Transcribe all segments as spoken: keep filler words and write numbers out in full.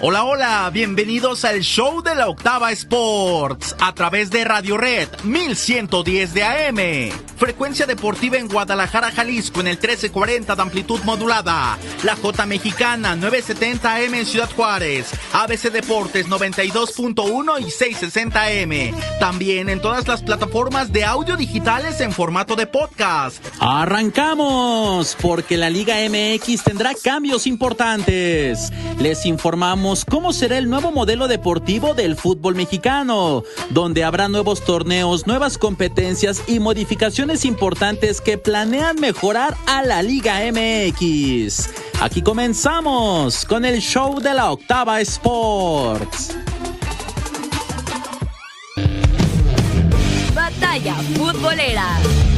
Hola, hola, bienvenidos al show de la Octava Sports a través de Radio Red mil ciento diez de A M. Frecuencia deportiva en Guadalajara, Jalisco en el trece cuarenta de amplitud modulada. La J Mexicana nueve setenta A M en Ciudad Juárez. A B C Deportes noventa y dos punto uno y seiscientos sesenta A M. También en todas las plataformas de audio digitales en formato de podcast. Arrancamos porque la Liga M X tendrá cambios importantes. Les informamos cómo será el nuevo modelo deportivo del fútbol mexicano, donde habrá nuevos torneos, nuevas competencias y modificaciones importantes que planean mejorar a la Liga M X. Aquí comenzamos con el show de la Octava Sports. Batalla futbolera.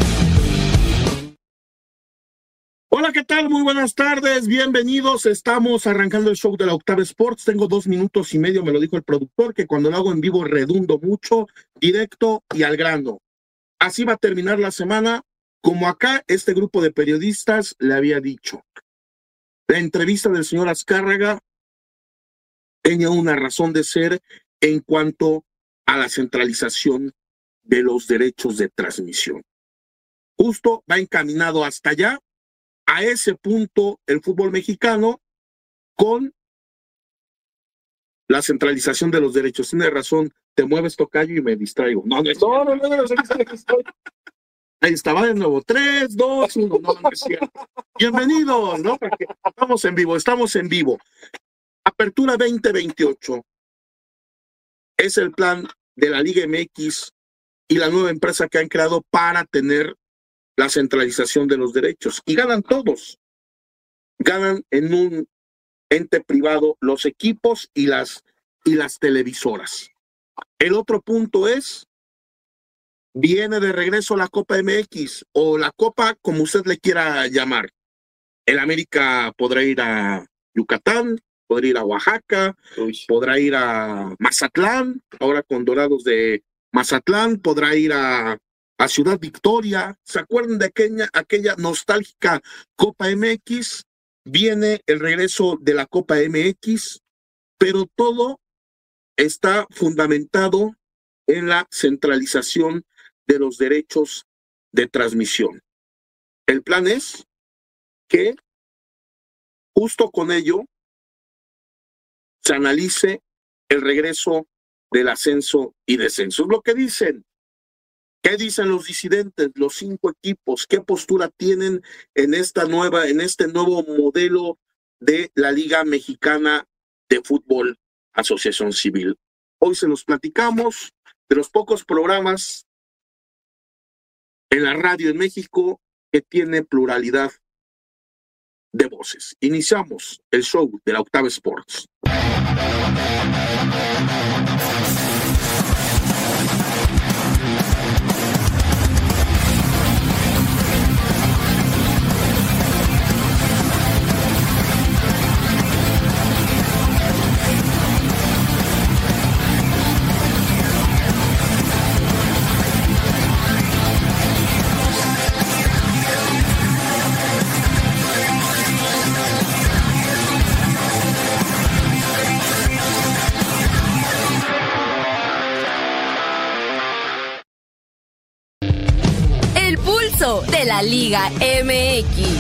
Hola, ¿qué tal? Muy buenas tardes, bienvenidos. Estamos arrancando el show de la Octava Sports. Tengo dos minutos y medio, me lo dijo el productor, que cuando lo hago en vivo redundo mucho, directo y al grano. Así va a terminar la semana, como acá este grupo de periodistas le había dicho. La entrevista del señor Azcárraga tenía una razón de ser en cuanto a la centralización de los derechos de transmisión. Justo va encaminado hasta allá. A ese punto el fútbol mexicano con la centralización de los derechos. Tiene razón, te mueves, tocayo, y me distraigo. No, no, no, no, no, no, no. Ahí estaba de nuevo, tres, dos, uno, no, no es cierto. Bienvenidos, ¿no? Porque estamos en vivo, estamos en vivo. Apertura veinte veintiocho es el plan de la Liga M X y la nueva empresa que han creado para tener la centralización de los derechos. Y ganan todos. Ganan en un ente privado los equipos y las, y las televisoras. El otro punto es, viene de regreso la Copa M X, o la Copa como usted le quiera llamar. El América podrá ir a Yucatán, podrá ir a Oaxaca, Uy. podrá ir a Mazatlán, ahora con Dorados de Mazatlán, podrá ir a a Ciudad Victoria. ¿Se acuerdan de aquella, aquella nostálgica Copa M X? Viene el regreso de la Copa M X, pero todo está fundamentado en la centralización de los derechos de transmisión. El plan es que justo con ello se analice el regreso del ascenso y descenso. Es lo que dicen. ¿Qué dicen los disidentes, los cinco equipos? ¿Qué postura tienen en esta nueva, en este nuevo modelo de la Liga Mexicana de Fútbol Asociación Civil? Hoy se los platicamos, de los pocos programas en la radio en México que tiene pluralidad de voces. Iniciamos el show de la Octava Sports. De la Liga M X.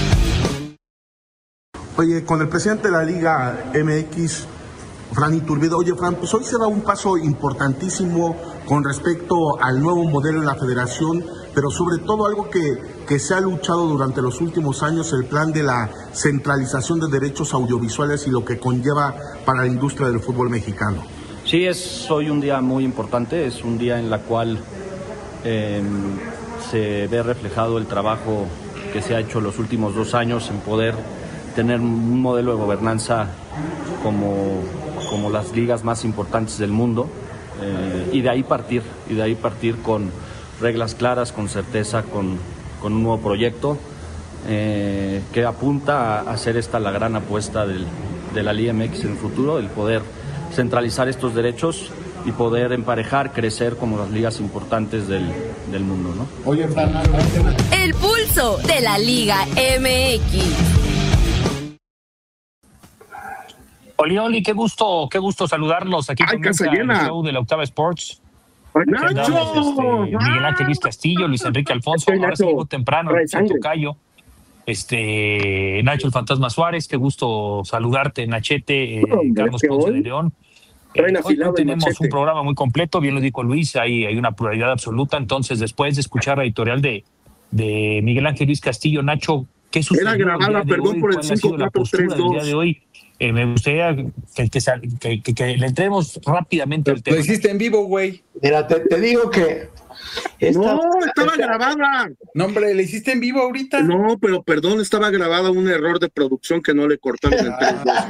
Oye, con el presidente de la Liga M X, Fran Iturbide. Oye, Fran, pues hoy se da un paso importantísimo con respecto al nuevo modelo de la federación, pero sobre todo algo que, que se ha luchado durante los últimos años, el plan de la centralización de derechos audiovisuales y lo que conlleva para la industria del fútbol mexicano. Sí, es hoy un día muy importante, es un día en la cual eh, se ve reflejado el trabajo que se ha hecho los últimos dos años en poder tener un modelo de gobernanza como, como las ligas más importantes del mundo, eh, y de ahí partir, y de ahí partir con reglas claras, con certeza, con, con un nuevo proyecto eh, que apunta a hacer esta la gran apuesta del, de la Liga M X en el futuro, el poder centralizar estos derechos y poder emparejar, crecer como las ligas importantes del, del mundo, ¿no? Oye, Fran, el pulso de la Liga M X. Oli, Oli, qué gusto, qué gusto saludarlos aquí Ay, casa comienza llena. el show de la Octava Sports. ¡Nacho! Este, Miguel Ángel Luis Castillo, Luis Enrique Alfonso, ahora sí llegó temprano, el tocayo. Este, Nacho el Fantasma Suárez, qué gusto saludarte, Nachete, eh, Carlos Ponce de León. Eh, hoy tenemos un programa muy completo, bien lo dijo Luis, hay, hay una pluralidad absoluta. Entonces, después de escuchar la editorial de, de Miguel Ángel Luis Castillo, Nacho, ¿qué sucedió? Era grabada, perdón hoy? por el ¿Cuál ha sido cinco la cuatro postura tres del dos. día de hoy? Eh, me gustaría que, que, que, que, que le entremos rápidamente al tema. Lo hiciste en vivo, güey. Mira, te, te digo que... Esta, no, estaba esta, grabada. No, hombre, ¿le hiciste en vivo ahorita? No, pero perdón, estaba grabada, un error de producción que no le cortaron el tres dos.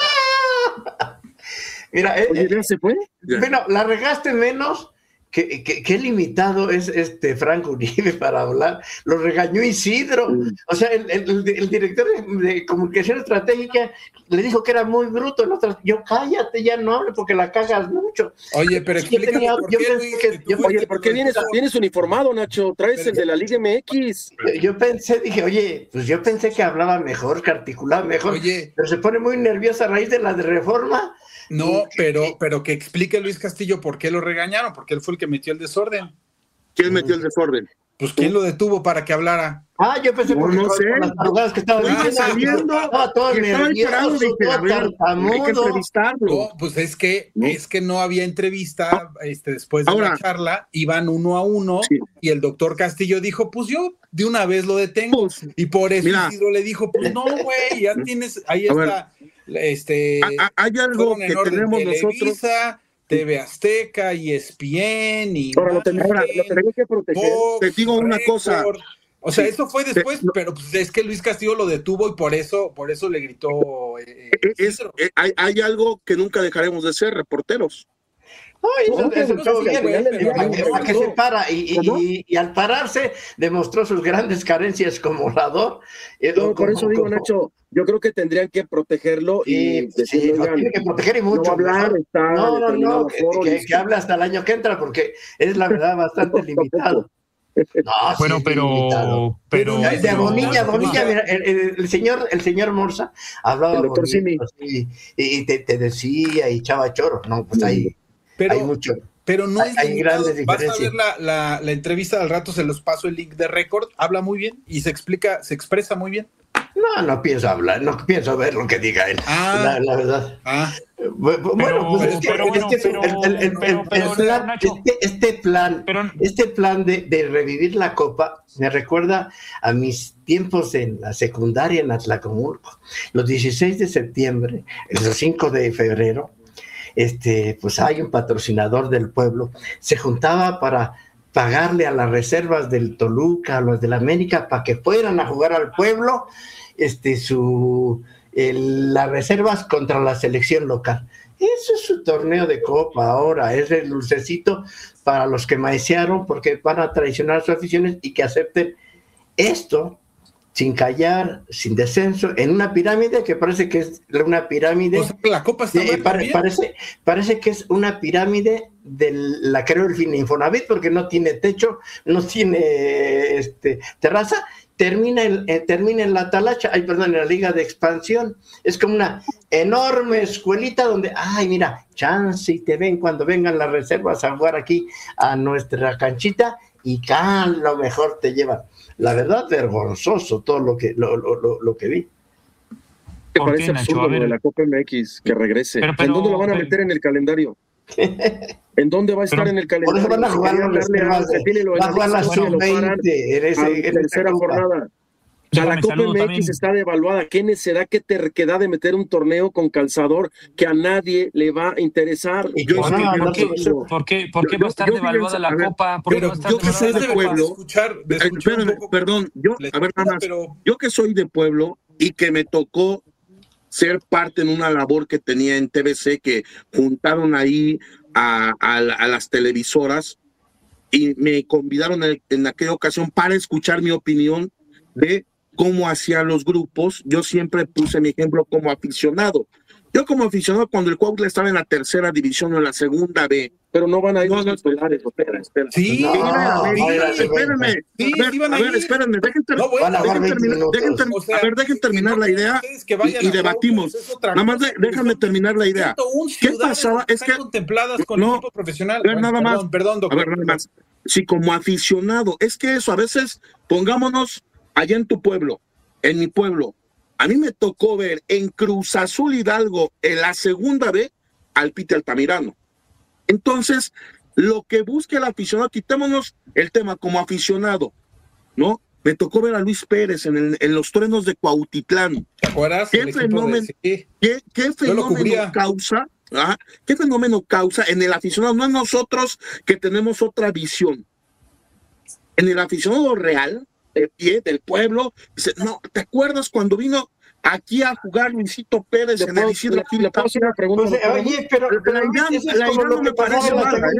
Mira, Oye, eh, ¿ya se fue? Ya. Bueno, la regaste menos. Qué, qué, qué limitado es este Franco Uribe para hablar. Lo regañó Isidro. Mm. O sea, el, el, el director de comunicación estratégica le dijo que era muy bruto. El otro, yo cállate, ya no hable porque la cagas mucho. Oye, pero explícame por qué, Luis, que, yo, Oye, ¿por qué vienes, vienes uniformado, Nacho? Traes pero, el de la Liga M X. Yo, yo pensé, dije, oye, pues yo pensé que hablaba mejor, que articulaba mejor. Oye, pero se pone muy nerviosa a raíz de la de reforma. No, pero, pero que explique Luis Castillo por qué lo regañaron, porque él fue el que metió el desorden. ¿Quién metió el desorden? Pues ¿quién lo detuvo para que hablara? Ah, yo pensé no, porque no sé. Con las tarugadas que estaba diciendo, saliendo, estaba todo nervioso, hay que entrevistarlo. No, pues es que ¿no? es que no había entrevista, este, después de Ahora, la charla, iban uno a uno, sí. y el doctor Castillo dijo, pues yo de una vez lo detengo, pues, y por eso Isidro le dijo, pues no, güey, ya tienes, ahí está. Este, hay algo que tenemos nosotros, T V Azteca, E S P N y ahora, lo, ten, ahora lo tenemos que proteger. Fox, te digo una Record. cosa, o sea, sí, eso fue después, te, no, pero pues es que Luis Castillo lo detuvo y por eso, por eso le gritó. Eh, es, eh, hay, hay algo que nunca dejaremos de ser, reporteros. Ay, eso, no, eso no, todo bien, bien, bien, a, que, a que se para y, y, y, y al pararse demostró sus grandes carencias como orador. No, por eso digo, Nacho, yo creo que tendrían que protegerlo y sí, decirle, sí, tiene que proteger y mucho. No hablar, estar no, no, no, que, que, que hable hasta el año que entra porque es la verdad bastante limitado. No, bueno, sí, pero, pero, pero de Bonilla, Bonilla, mira, el, el, el señor, el señor Morza hablaba bonito, y, y te, te decía y echaba choro, no, pues ahí. Pero, hay mucho. Pero no hay, es hay grandes vas diferencias. a ver la, la, la entrevista al rato, se los paso el link de Record, habla muy bien y se explica, se expresa muy bien. No, no pienso hablar, no pienso ver lo que diga él, ah, la, la verdad. Ah, bueno, pero, pues es que, pero, es que pero, el, el, el, pero, el, pero, el plan, Nacho, este, este plan, pero, este plan de, de revivir la Copa me recuerda a mis tiempos en la secundaria en Atlacomulco. Los dieciséis de septiembre, los cinco de febrero, este, pues hay un patrocinador del pueblo, se juntaba para pagarle a las reservas del Toluca, a los del América, para que fueran a jugar al pueblo, este, su, el, las reservas contra la selección local. Eso es su torneo de copa ahora, es el dulcecito para los que maiciaron porque van a traicionar sus aficiones y que acepten esto sin callar, sin descenso, en una pirámide que parece que es una pirámide. O sea, la copa está eh, pare, parece, parece que es una pirámide de la creo el Infonavit porque no tiene techo, no tiene este, terraza. Termina en, eh, termina en la Talacha, ay, perdón, en la Liga de Expansión. Es como una enorme escuelita donde, ay, mira, chance y te ven cuando vengan las reservas a jugar aquí a nuestra canchita y a lo mejor te llevan. La verdad, vergonzoso todo lo que, lo, lo, lo, lo que vi. ¿Te parece qué, absurdo lo de la Copa M X que regrese? Pero, pero, ¿en dónde lo van a meter en el calendario? ¿En dónde va a estar pero, en el calendario? Por eso van a jugar los temas de, va a jugar la sub veinte en ese, en tercera jornada. O sea, la Copa M X también está devaluada. ¿Qué necesidad que te queda de meter un torneo con calzador que a nadie le va a interesar? ¿Y yo, no, no, ¿por, qué, ¿Por qué, por qué yo, va a estar yo, devaluada la ver, Copa? Pero yo que soy de pueblo, escuchar, de escuchar espérame, perdón, yo, a ver, nada más, pero... yo que soy de pueblo y que me tocó ser parte en una labor que tenía en T V C, que juntaron ahí a, a, a las televisoras y me convidaron en, en aquella ocasión para escuchar mi opinión de cómo hacían los grupos. Yo siempre puse mi ejemplo como aficionado. Yo como aficionado, cuando el Cuautla estaba en la tercera división o en la segunda B, pero no van a ir no, los titulares, espera, espera. Sí, no, no, espérenme, sí, a ver, sí van a, a ver, ir. espérenme, dejen, ter no, bueno, dejen, terminar, dejen, ter o sea, a ver, dejen terminar la idea y, y debatimos. Es nada más de, déjame terminar la idea. ¿Qué pasaba? Es que contempladas con no, el equipo profesional. Ver, bueno, nada perdón, más, perdón, doctor. A ver, nada más. Sí, como aficionado, es que eso, a veces, pongámonos allá en tu pueblo, en mi pueblo, a mí me tocó ver en Cruz Azul Hidalgo, en la segunda B, al Pite Altamirano. Entonces, lo que busca el aficionado, quitémonos el tema como aficionado, ¿no? Me tocó ver a Luis Pérez en, el, en los truenos de Cuautitlán. ¿Te acuerdas? ¿Qué fenómeno, de... sí. ¿qué, qué fenómeno causa? ¿Ah? ¿Qué fenómeno causa en el aficionado? No en nosotros que tenemos otra visión. En el aficionado real, de pie, del pueblo, dice, no, ¿te acuerdas cuando vino aquí a jugar Luisito Pérez en el Isidro Gil? Le puedo hacer una pregunta. Pues, oye, pero, pero la idea, la idea no me parece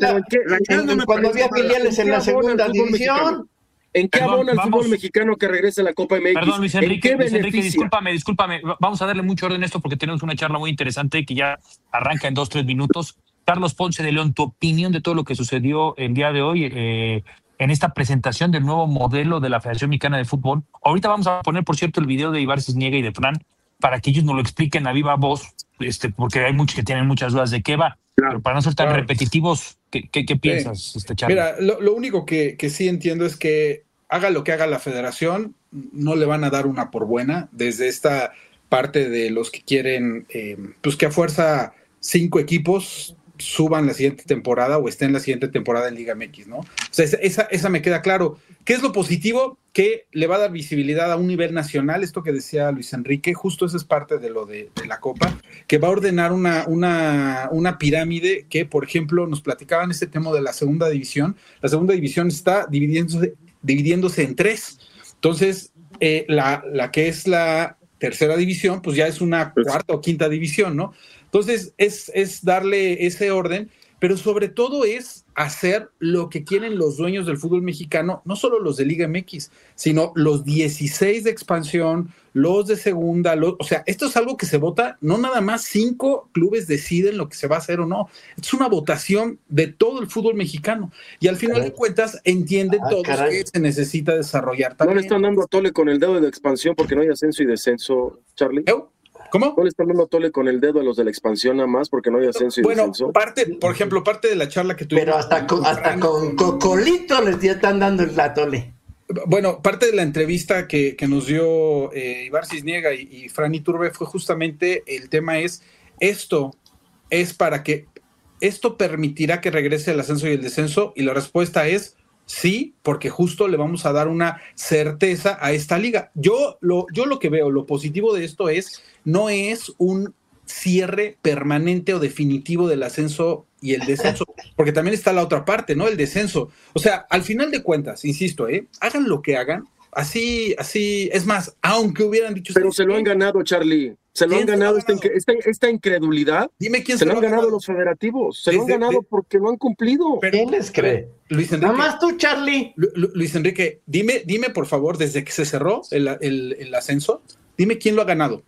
mal. Cuando había filiales en la segunda división. ¿En qué Perdón, abona el vamos. fútbol mexicano que regrese a la Copa M X? Perdón, Luis Enrique, ¿En qué Luis Enrique, beneficia? discúlpame, discúlpame. Vamos a darle mucho orden a esto porque tenemos una charla muy interesante que ya arranca en dos, tres minutos. Carlos Ponce de León, tu opinión de todo lo que sucedió el día de hoy eh, en esta presentación del nuevo modelo de la Federación Mexicana de Fútbol. Ahorita vamos a poner, por cierto, el video de Ibar Cisniega y de Fran para que ellos nos lo expliquen a viva voz, este, porque hay muchos que tienen muchas dudas de qué va. Claro, pero para no ser tan claro. repetitivos, ¿qué, qué, qué piensas, sí. este Charlie? Mira, lo, lo único que, que sí entiendo es que haga lo que haga la federación, no le van a dar una por buena desde esta parte de los que quieren, eh, pues que a fuerza cinco equipos suban la siguiente temporada o estén la siguiente temporada en Liga M X, ¿no? O sea, esa, esa me queda claro. ¿Qué es lo positivo? Que le va a dar visibilidad a un nivel nacional, esto que decía Luis Enrique, justo eso es parte de lo de, de la Copa, que va a ordenar una, una, una pirámide que, por ejemplo, nos platicaban este tema de la segunda división. La segunda división está dividiéndose, dividiéndose en tres. Entonces, eh, la, la que es la tercera división, pues ya es una cuarta o quinta división, ¿no? Entonces, es, es darle ese orden, pero sobre todo es hacer lo que quieren los dueños del fútbol mexicano, no solo los de Liga M X, sino los dieciséis de expansión, los de segunda, los, o sea, esto es algo que se vota, no nada más cinco clubes deciden lo que se va a hacer o no, es una votación de todo el fútbol mexicano, y al final caray. de cuentas entienden ah, todos caray. que se necesita desarrollar también. ¿No le están dando a tole con el dedo de expansión porque no hay ascenso y descenso, Charlie? ¿Eh? ¿Cómo? ¿No le están dando tole con el dedo a los de la expansión nada más porque no hay ascenso y bueno, descenso? parte, por ejemplo, parte de la charla que tuvimos. Pero hasta con, hasta con Cocolito les están dando el atole. Bueno, parte de la entrevista que, que nos dio eh, Ibar Cisniega y, y Fran Iturbe fue justamente el tema es, esto es para que, esto permitirá que regrese el ascenso y el descenso, y la respuesta es sí, porque justo le vamos a dar una certeza a esta liga. Yo lo, yo lo que veo, lo positivo de esto es, no es un cierre permanente o definitivo del ascenso y el descenso, porque también está la otra parte, ¿no? El descenso. O sea, al final de cuentas, insisto, ¿eh? Hagan lo que hagan, así, así, es más, aunque hubieran dicho... Pero se lo han ganado, Charlie. Se lo han ganado, esta, esta, esta incredulidad. Dime quién se, se lo han ganado, ganado los federativos. Se lo han ganado de, porque no han cumplido. Pero, ¿quién les cree? Luis Enrique. Nada más tú, Charlie. Lu, Lu, Luis Enrique, dime, dime por favor, desde que se cerró el, el, el ascenso, dime quién lo ha ganado.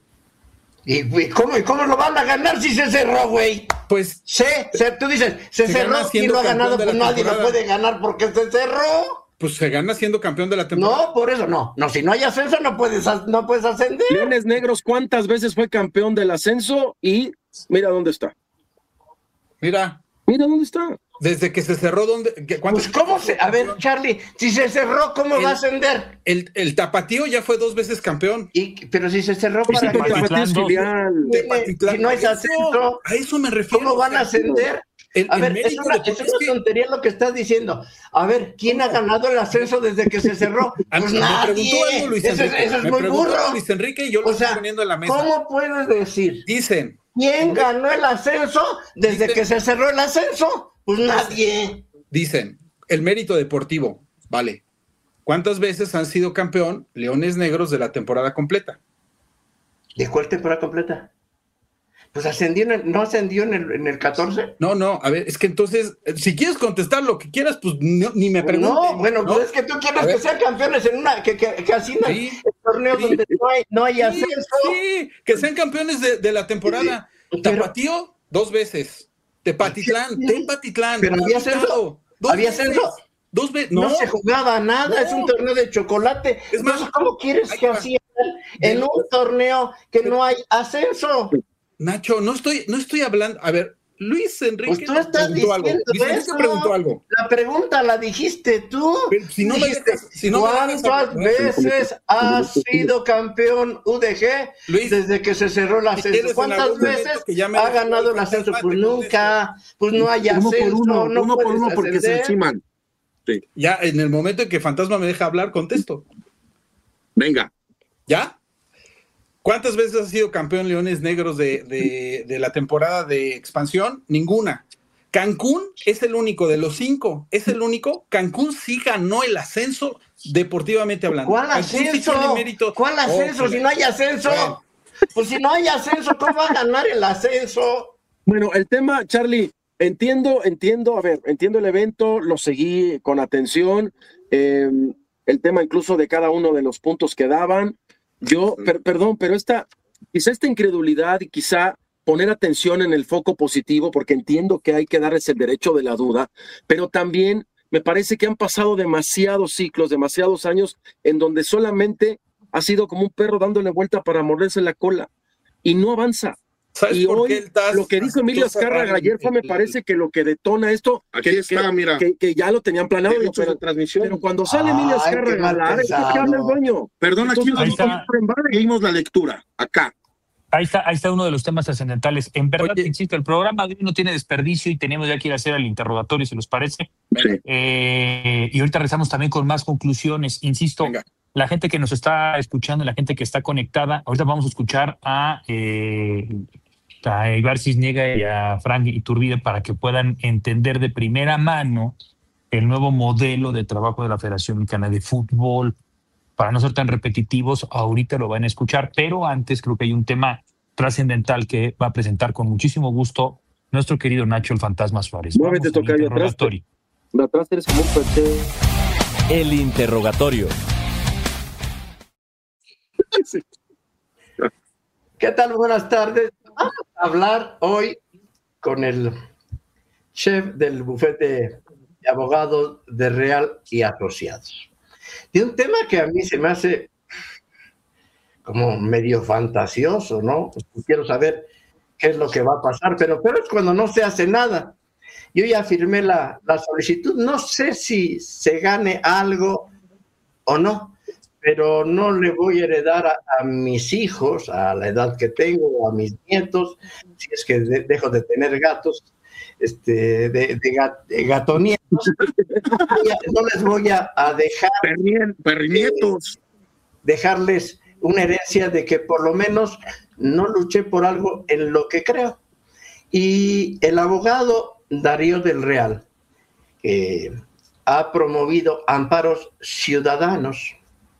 ¿Y cómo, cómo lo van a ganar si se cerró, güey? Pues sé, se, tú dices, se, se cerró, ¿quién lo ha ganado? Pues nadie lo puede ganar porque se cerró. Pues se gana siendo campeón de la temporada. No, por eso no. No, si no hay ascenso no puedes, no puedes ascender. Leones Negros, ¿cuántas veces fue campeón del ascenso? Y mira dónde está. Mira. Mira dónde está. Desde que se cerró, ¿dónde? Pues cómo se... A ver, Charlie, si se cerró, ¿cómo el, va a ascender? El, el Tapatío ya fue dos veces campeón. Y, pero si se cerró pues para... Sí, el Tapatío es filial. Si no hay ascenso, a eso me refiero. ¿Cómo van a ascender? El, a ver, es una, es una tontería lo que estás diciendo. A ver, ¿quién ¿Cómo? ha ganado el ascenso desde que se cerró? Pues me nadie. Preguntó algo Luis Enrique. Eso, eso es me muy burro. Luis Enrique y yo lo o sea, estoy poniendo en la mesa. ¿Cómo puedes decir? Dicen. ¿Quién ganó el ascenso desde dicen, que se cerró el ascenso? Pues nadie. Dicen, el mérito deportivo, vale. ¿Cuántas veces han sido campeón Leones Negros de la temporada completa? ¿De cuál temporada completa? Pues ascendió en el, ¿no ascendió en el, en el catorce? No, no, a ver, es que entonces, si quieres contestar lo que quieras, pues no, ni me preguntes. No, bueno, ¿no? Pues es que tú quieres que sean campeones en una, que, que, que así no sí, torneos sí, donde no hay, no hay ascenso. Sí, que sean campeones de, de la temporada. Tapatío, dos veces. Tepatitlán, Tepatitlán. Pero había ascenso. ¿Había ascenso? Dos veces. No. no se jugaba nada, no. Es un torneo de chocolate. Es más, Entonces, ¿cómo quieres que así en un torneo que no hay ascenso? Nacho, no estoy, no estoy hablando. A ver, Luis Enrique pues tú estás preguntó algo. Luis Enrique preguntó algo. La pregunta la dijiste tú. Pero si no dijiste, me dejas, si no ¿cuántas me dejas veces has sido campeón U D G Luis, desde que se cerró el ascenso? ¿Cuántas veces ha ganado el ascenso? Pues nunca, pues no hay ascenso. Uno por uno, no uno, por uno porque se enciman. Sí. Ya en el momento en que Fantasma me deja hablar, contesto. Venga. ¿Ya? ¿Cuántas veces has sido campeón Leones Negros de, de, de la temporada de expansión? Ninguna. Cancún es el único de los cinco, es el único. Cancún sí ganó el ascenso deportivamente hablando. ¿Cuál ascenso? Sí ¿Cuál ascenso? Oh, si no hay ascenso. Bueno. Pues si no hay ascenso, ¿cómo va a ganar el ascenso? Bueno, el tema, Charlie, entiendo, entiendo, a ver, entiendo el evento, lo seguí con atención, eh, el tema incluso de cada uno de los puntos que daban. Yo, per, perdón, pero esta, quizá esta incredulidad y quizá poner atención en el foco positivo, porque entiendo que hay que darles el derecho de la duda, pero también me parece que han pasado demasiados ciclos, demasiados años en donde solamente ha sido como un perro dándole vuelta para morderse la cola y no avanza. Y por hoy, qué estás, lo que dijo Emilio Azcárraga ayer fue, me parece que lo que detona esto, aquí que, está, que, mira. Que, que ya lo tenían planeado, pero, transmisión. pero cuando sale Emilio Azcárraga a hablar, es que habla el dueño. Perdón, aquí leímos la lectura, acá. Ahí está, ahí está uno de los temas trascendentales. En verdad, Oye, insisto, el programa de hoy no tiene desperdicio y tenemos ya que ir a hacer el interrogatorio, si les parece. Sí. Eh, y ahorita regresamos también con más conclusiones. Insisto, Venga. La gente que nos está escuchando, la gente que está conectada, ahorita vamos a escuchar a... Eh, a Ibar Cisniega y a Frank Iturbide para que puedan entender de primera mano el nuevo modelo de trabajo de la Federación Mexicana de Fútbol. Para no ser tan repetitivos, ahorita lo van a escuchar, pero antes creo que hay un tema trascendental que va a presentar con muchísimo gusto nuestro querido Nacho el Fantasma Suárez. Muévete, tocayo, atrás. Atrás eres como un perche. El interrogatorio. Sí. ¿Qué tal? Buenas tardes. Vamos a hablar hoy con el chef del bufete de abogados de Real y Asociados. De un tema que a mí se me hace como medio fantasioso, ¿no? Quiero saber qué es lo que va a pasar, pero, pero es cuando no se hace nada. Yo ya firmé la, la solicitud, no sé si se gane algo o no, pero no le voy a heredar a, a mis hijos, a la edad que tengo, a mis nietos, si es que de, dejo de tener gatos, este, de, de, gat, de gatonietos, no les voy a, a dejar Pernien, pernietos. Eh, dejarles una herencia de que por lo menos no luché por algo en lo que creo. Y el abogado Darío del Real eh, ha promovido amparos ciudadanos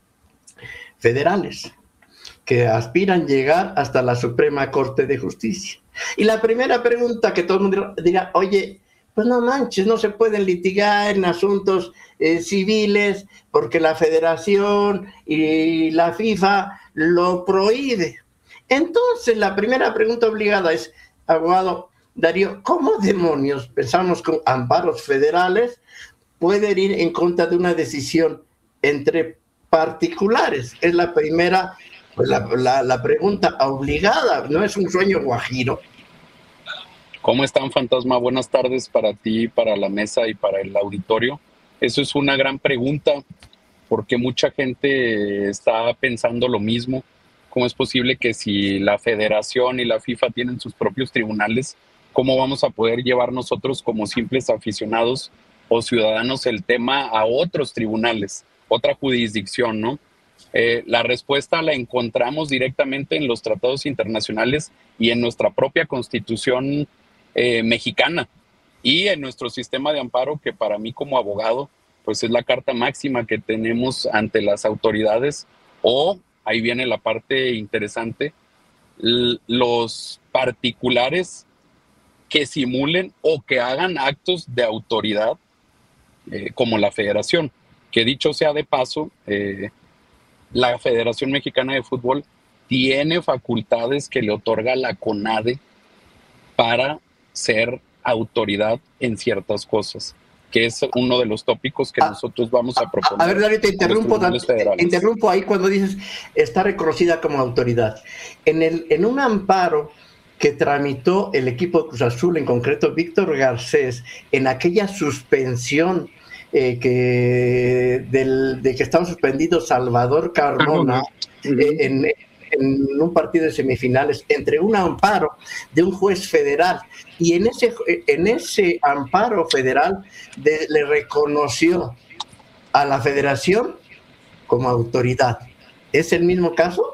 federales que aspiran llegar hasta la Suprema Corte de Justicia. Y la primera pregunta que todo el mundo dirá, oye, pues no manches, no se pueden litigar en asuntos eh, civiles porque la Federación y la FIFA lo prohíbe. Entonces, la primera pregunta obligada es, abogado Darío, ¿cómo demonios pensamos con amparos federales pueden ir en contra de una decisión entre particulares? Es la primera, pues la, la, la pregunta obligada, no es un sueño guajiro. ¿Cómo están, Fantasma? Buenas tardes para ti, para la mesa y para el auditorio. Eso es una gran pregunta, porque mucha gente está pensando lo mismo. ¿Cómo es posible que si la Federación y la FIFA tienen sus propios tribunales, cómo vamos a poder llevar nosotros como simples aficionados o ciudadanos el tema a otros tribunales, otra jurisdicción, ¿no? Eh, la respuesta la encontramos directamente en los tratados internacionales y en nuestra propia Constitución eh, mexicana y en nuestro sistema de amparo, que para mí como abogado pues es la carta máxima que tenemos ante las autoridades, o ahí viene la parte interesante, l- los particulares que simulen o que hagan actos de autoridad eh, como la Federación, que dicho sea de paso, eh, la Federación Mexicana de Fútbol tiene facultades que le otorga la CONADE para ser autoridad en ciertas cosas, que es uno de los tópicos que ah, nosotros vamos a proponer. A ver, David, te interrumpo, te interrumpo ahí cuando dices está reconocida como autoridad. En, el, en un amparo que tramitó el equipo de Cruz Azul, en concreto Víctor Garcés, en aquella suspensión eh, que del, de que estaba suspendido Salvador Carmona uh-huh. eh, en, en un partido de semifinales, entre un amparo de un juez federal, y en ese, en ese amparo federal de, le reconoció a la federación como autoridad. ¿Es el mismo caso?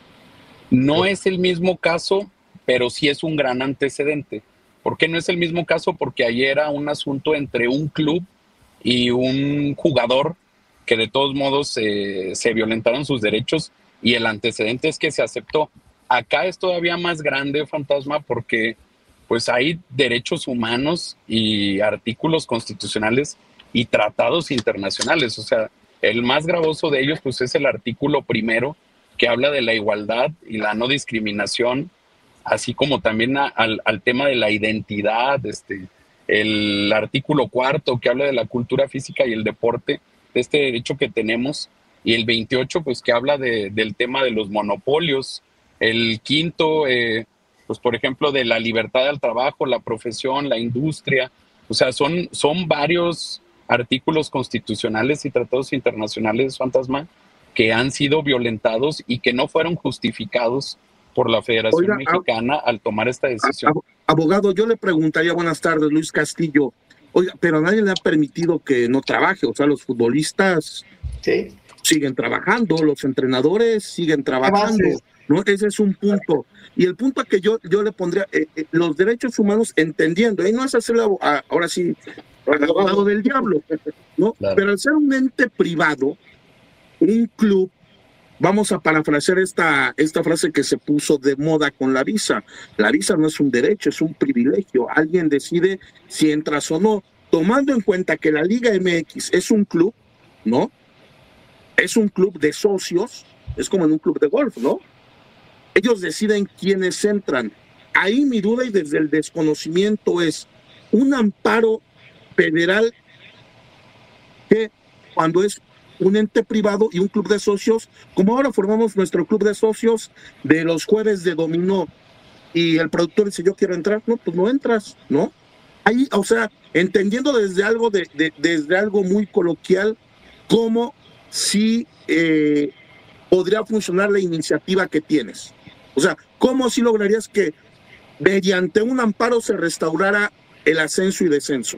No es el mismo caso, pero sí es un gran antecedente. ¿Por qué no es el mismo caso? Porque ayer era un asunto entre un club y un jugador que de todos modos eh, se violentaron sus derechos, y el antecedente es que se aceptó. Acá es todavía más grande, Fantasma, porque pues hay derechos humanos y artículos constitucionales y tratados internacionales. O sea, el más gravoso de ellos pues es el artículo primero, que habla de la igualdad y la no discriminación, así como también a, al, al tema de la identidad, este, el artículo cuarto, que habla de la cultura física y el deporte, de este derecho que tenemos, y el veintiocho, pues que habla de, del tema de los monopolios, el quinto, eh, pues por ejemplo, de la libertad al trabajo, la profesión, la industria. O sea, son, son varios artículos constitucionales y tratados internacionales, Fantasma, que han sido violentados y que no fueron justificados por la Federación Oiga, Mexicana ab- al tomar esta decisión. Ab- abogado, yo le preguntaría, buenas tardes, Luis Castillo, oiga, pero a nadie le ha permitido que no trabaje, o sea, los futbolistas sí. siguen trabajando, los entrenadores siguen trabajando, ¿no? Ese es un punto. Y el punto que yo, yo le pondría, eh, eh, los derechos humanos, entendiendo, y no es hacerlo a, ahora sí, al abogado del diablo, ¿no? Claro. Pero al ser un ente privado, un club, vamos a parafrasear esta, esta frase que se puso de moda con la visa. La visa no es un derecho, es un privilegio. Alguien decide si entras o no, tomando en cuenta que la Liga M X es un club, ¿no? Es un club de socios, es como en un club de golf, ¿no? Ellos deciden quiénes entran. Ahí mi duda y desde el desconocimiento es un amparo federal que cuando es un ente privado y un club de socios, como ahora formamos nuestro club de socios de los jueves de dominó, y el productor dice, yo quiero entrar, no, pues no entras, ¿no? Ahí, o sea, entendiendo desde algo, de, de, desde algo muy coloquial, cómo si eh, podría funcionar la iniciativa que tienes. O sea, ¿cómo si lograrías que mediante un amparo se restaurara el ascenso y descenso?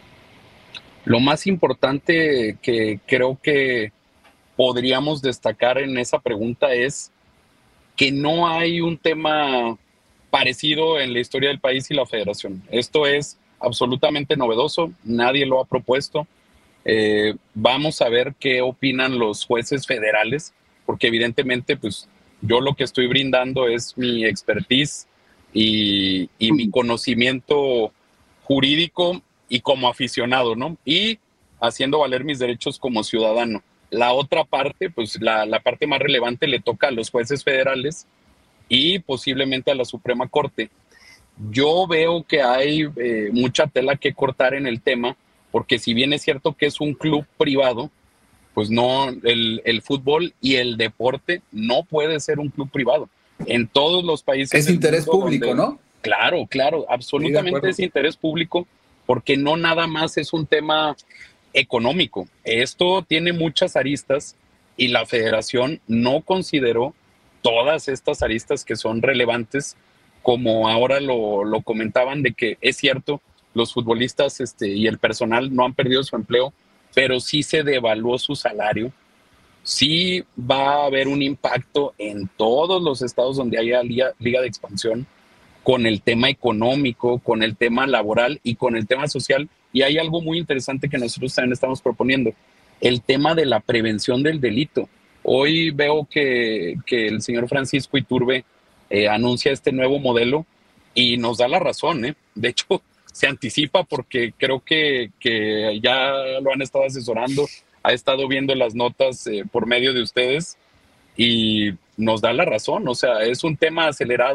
Lo más importante que creo que podríamos destacar en esa pregunta es que no hay un tema parecido en la historia del país y la federación. Esto es absolutamente novedoso, nadie lo ha propuesto. Eh, vamos a ver qué opinan los jueces federales, porque evidentemente pues yo lo que estoy brindando es mi expertise y, y mi conocimiento jurídico y como aficionado, ¿no? Y haciendo valer mis derechos como ciudadano. La otra parte, pues la, la parte más relevante le toca a los jueces federales y posiblemente a la Suprema Corte. Yo veo que hay eh, mucha tela que cortar en el tema, porque si bien es cierto que es un club privado, pues no, el, el fútbol y el deporte no puede ser un club privado. En todos los países... Es interés público, donde, ¿no? Claro, claro, absolutamente sí, es interés público, porque no nada más es un tema económico. Esto tiene muchas aristas y la federación no consideró todas estas aristas que son relevantes, como ahora lo, lo comentaban, de que es cierto, los futbolistas este, y el personal no han perdido su empleo, pero sí se devaluó su salario. Sí va a haber un impacto en todos los estados donde haya liga, liga de expansión, con el tema económico, con el tema laboral y con el tema social. Y hay algo muy interesante que nosotros también estamos proponiendo, el tema de la prevención del delito. Hoy veo que, que el señor Francisco Iturbe eh, anuncia este nuevo modelo y nos da la razón, ¿eh? De hecho, se anticipa porque creo que, que ya lo han estado asesorando, ha estado viendo las notas eh, por medio de ustedes y nos da la razón. O sea, es un tema acelerado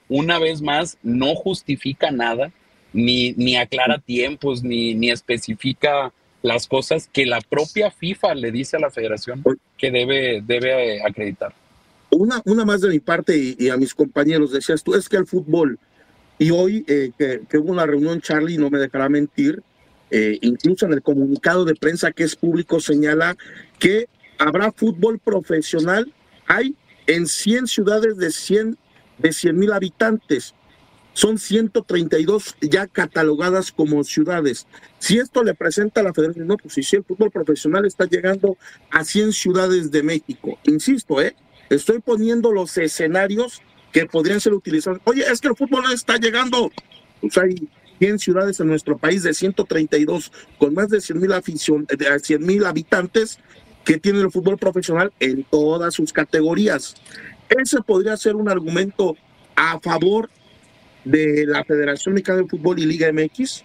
una vez más, no justifica nada, ni, ni aclara tiempos, ni, ni especifica las cosas que la propia FIFA le dice a la federación que debe, debe acreditar. Una, una más de mi parte y, y a mis compañeros, decías tú, es que el fútbol, y hoy eh, que, que hubo una reunión, Charlie, no me dejará mentir, eh, incluso en el comunicado de prensa que es público señala que habrá fútbol profesional, hay en cien ciudades de cien de cien mil habitantes. Son ciento treinta y dos ya catalogadas como ciudades. Si esto le presenta a la federación, no, pues si el fútbol profesional está llegando a cien ciudades de México. Insisto, ¿eh? Estoy poniendo los escenarios que podrían ser utilizados. Oye, es que el fútbol está llegando. Pues hay cien ciudades en nuestro país de ciento treinta y dos con más de cien mil afición, de cien mil habitantes que tienen el fútbol profesional en todas sus categorías. Ese podría ser un argumento a favor de la Federación Mexicana de Fútbol y Liga M X.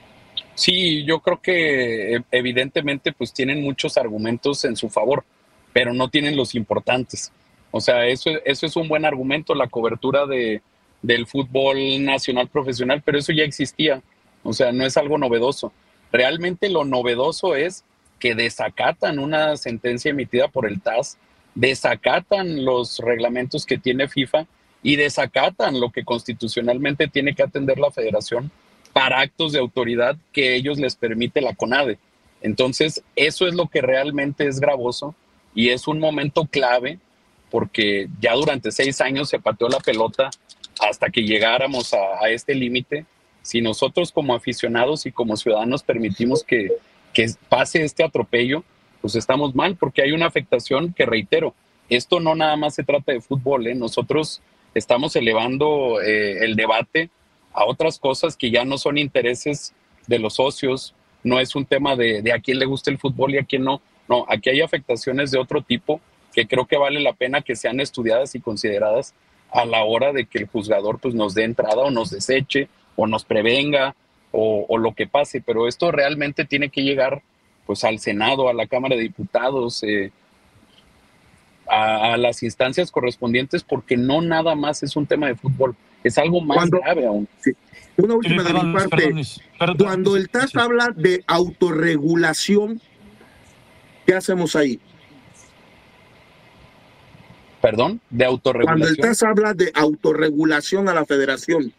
Sí, yo creo que evidentemente pues tienen muchos argumentos en su favor, pero no tienen los importantes. O sea, eso, eso es un buen argumento, la cobertura de, del fútbol nacional profesional, pero eso ya existía. O sea, no es algo novedoso. Realmente lo novedoso es que desacatan una sentencia emitida por el T A S, desacatan los reglamentos que tiene FIFA y desacatan lo que constitucionalmente tiene que atender la federación para actos de autoridad que ellos les permite la CONADE. Entonces, eso es lo que realmente es gravoso y es un momento clave porque ya durante seis años se pateó la pelota hasta que llegáramos a, a este límite. Si nosotros como aficionados y como ciudadanos permitimos que, que pase este atropello, pues estamos mal porque hay una afectación que, reitero, esto no nada más se trata de fútbol, ¿eh? Nosotros estamos elevando eh, el debate a otras cosas que ya no son intereses de los socios, no es un tema de, de a quién le gusta el fútbol y a quién no. No, aquí hay afectaciones de otro tipo que creo que vale la pena que sean estudiadas y consideradas a la hora de que el juzgador pues, nos dé entrada o nos deseche o nos prevenga o, o lo que pase, pero esto realmente tiene que llegar pues al Senado, a la Cámara de Diputados, eh, a, a las instancias correspondientes, porque no nada más es un tema de fútbol, es algo más Cuando, grave aún. Sí. Una última de mi parte, perdón, perdón, cuando el T A S sí. habla de autorregulación, ¿qué hacemos ahí? ¿Perdón? ¿De autorregulación? Cuando el T A S habla de autorregulación a la federación.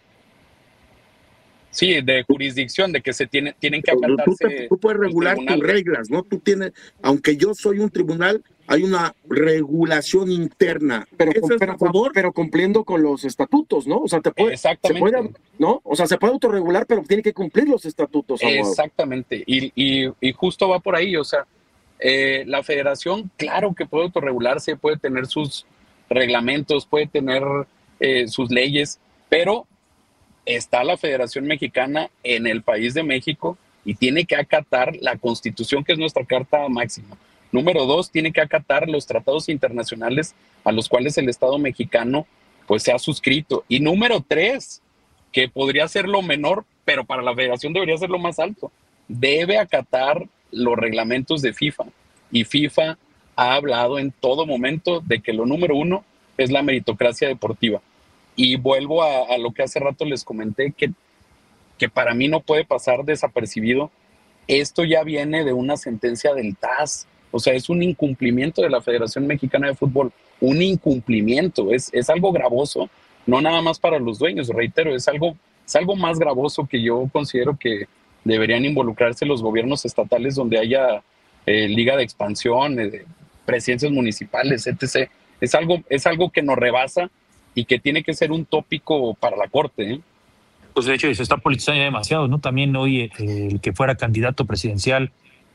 Sí, de jurisdicción, de que se tiene, tienen que acatarse. Tú, te, tú puedes regular tus reglas, ¿no? Tú tienes, aunque yo soy un tribunal, hay una regulación interna. Pero, pero, a favor? pero cumpliendo con los estatutos, ¿no? O sea, te puede, Exactamente. Se puede, ¿no? O sea, se puede autorregular, pero tiene que cumplir los estatutos. Abogado. Exactamente. Y, y, y justo va por ahí, o sea, eh, la federación, claro que puede autorregularse, puede tener sus reglamentos, puede tener eh, sus leyes, pero está la Federación Mexicana en el país de México y tiene que acatar la Constitución, que es nuestra carta máxima. Número dos, tiene que acatar los tratados internacionales a los cuales el Estado mexicano pues se ha suscrito. Y número tres, que podría ser lo menor, pero para la Federación debería ser lo más alto, debe acatar los reglamentos de FIFA. Y FIFA ha hablado en todo momento de que lo número uno es la meritocracia deportiva. Y vuelvo a, a lo que hace rato les comenté, que, que para mí no puede pasar desapercibido. Esto ya viene de una sentencia del T A S. O sea, es un incumplimiento de la Federación Mexicana de Fútbol. Un incumplimiento. Es, es algo gravoso. No nada más para los dueños, reitero. Es algo, es algo más gravoso que yo considero que deberían involucrarse los gobiernos estatales donde haya eh, liga de expansión, eh, presidencias municipales, etcétera. Es algo, es algo que nos rebasa y que tiene que ser un tópico para la Corte, ¿eh? Pues de hecho se está politizando demasiado, ¿no? También hoy eh, el que fuera candidato presidencial,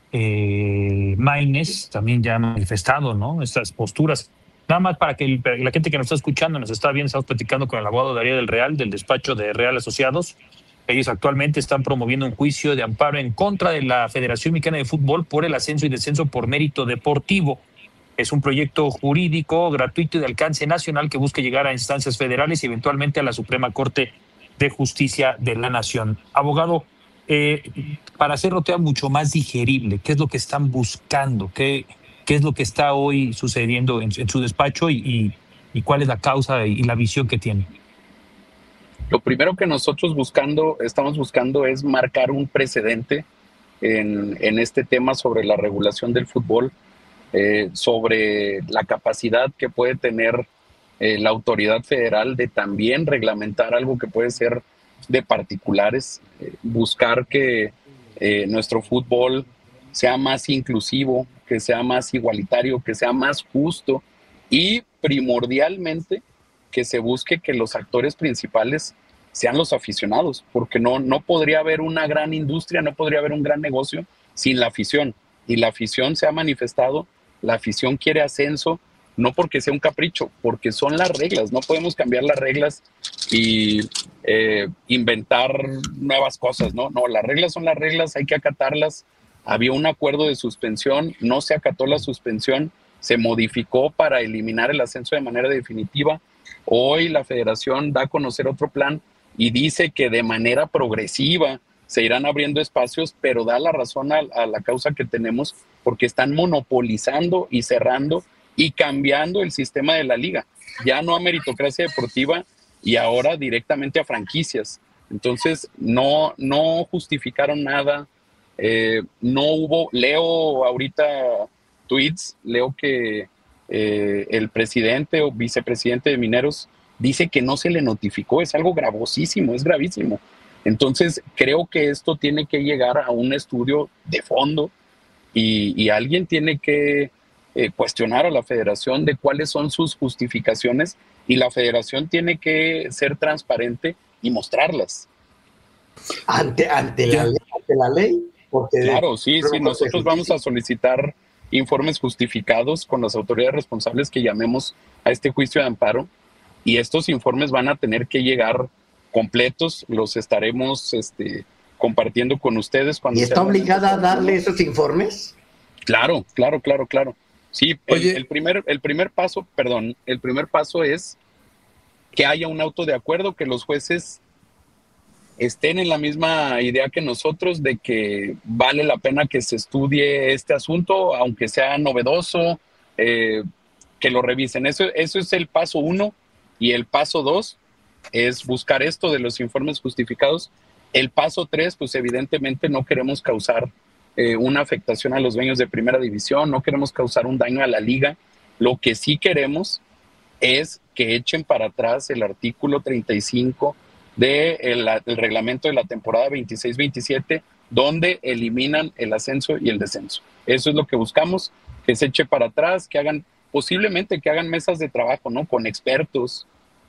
eh, Maínez, también ya ha manifestado, ¿no? Estas posturas. Nada más para que el, la gente que nos está escuchando, nos está viendo, estamos platicando con el abogado Darío del Real, del despacho de Real Asociados. Ellos actualmente están promoviendo un juicio de amparo en contra de la Federación Mexicana de Fútbol por el ascenso y descenso por mérito deportivo. Es un proyecto jurídico gratuito y de alcance nacional que busca llegar a instancias federales y eventualmente a la Suprema Corte de Justicia de la Nación. Abogado, eh, para hacerlo todavía mucho más digerible, ¿qué es lo que están buscando? ¿Qué, qué es lo que está hoy sucediendo en, en su despacho y, y, y cuál es la causa y la visión que tiene? Lo primero que nosotros buscando, estamos buscando es marcar un precedente en, en este tema sobre la regulación del fútbol, eh, sobre la capacidad que puede tener eh, la autoridad federal de también reglamentar algo que puede ser de particulares, eh, buscar que eh, nuestro fútbol sea más inclusivo, que sea más igualitario, que sea más justo y primordialmente que se busque que los actores principales sean los aficionados, porque no, no podría haber una gran industria, no podría haber un gran negocio sin la afición. Y la afición se ha manifestado, la afición quiere ascenso, no porque sea un capricho, porque son las reglas, no podemos cambiar las reglas y eh, inventar nuevas cosas, ¿no? No, las reglas son las reglas, hay que acatarlas. Había un acuerdo de suspensión, no se acató la suspensión, se modificó para eliminar el ascenso de manera definitiva. Hoy la federación da a conocer otro plan y dice que de manera progresiva se irán abriendo espacios, pero da la razón a, a la causa que tenemos porque están monopolizando y cerrando y cambiando el sistema de la liga. Ya no a meritocracia deportiva y ahora directamente a franquicias. Entonces no, no justificaron nada, eh, no hubo, leo ahorita tweets, leo que eh, el presidente o vicepresidente de Mineros dice que no se le notificó, es algo gravosísimo, es gravísimo. Entonces creo que esto tiene que llegar a un estudio de fondo y, y alguien tiene que eh, cuestionar a la federación de cuáles son sus justificaciones y la federación tiene que ser transparente y mostrarlas. Ante, ante, la, ley, ante la ley. Porque claro, sí, sí, nosotros vamos a solicitar informes justificados con las autoridades responsables que llamemos a este juicio de amparo y estos informes van a tener que llegar completos, los estaremos este, compartiendo con ustedes. Cuando ¿Y está obligada a darle esos informes? Claro, claro, claro, claro. Sí, el, el, primer, el primer paso, perdón, el primer paso es que haya un auto de acuerdo, que los jueces estén en la misma idea que nosotros de que vale la pena que se estudie este asunto, aunque sea novedoso, eh, que lo revisen. Eso, eso es el paso uno. Y el paso dos es buscar esto de los informes justificados. El paso tres, pues evidentemente no queremos causar eh, una afectación a los dueños de primera división, no queremos causar un daño a la liga. Lo que sí queremos es que echen para atrás el artículo treinta y cinco del de el reglamento de la temporada veintiséis veintisiete, donde eliminan el ascenso y el descenso. Eso es lo que buscamos, que se eche para atrás, que hagan, posiblemente que hagan mesas de trabajo, ¿no? Con expertos,